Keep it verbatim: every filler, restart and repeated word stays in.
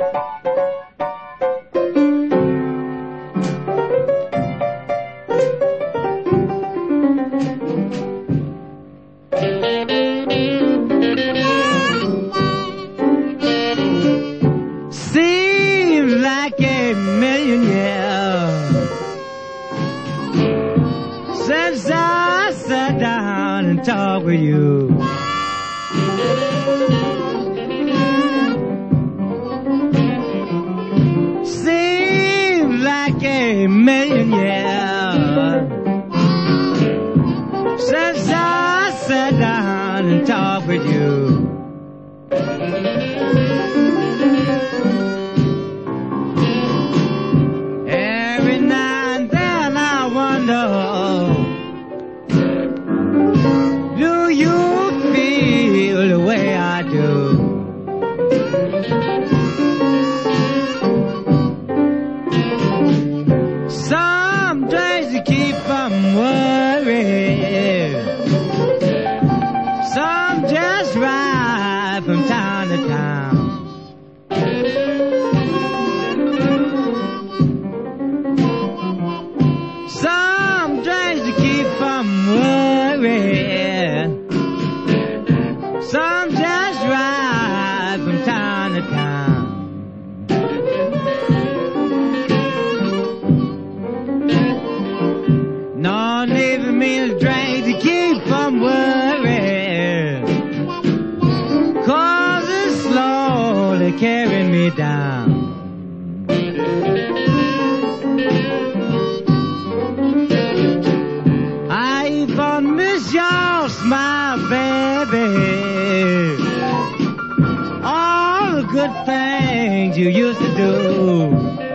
Seems like a million years since I sat down and talked with you. Seems like a million years since I sat down and talked with you. Every now and then I wonder, do you feel the way I do? Some days you keep from worrying, some just ride from town to town. Some days you keep from worrying, some just ride from town to town. No need for me to drink to keep from worrying, 'cause it's slowly carrying me down. I even miss your smile, baby, all the good things you used to do.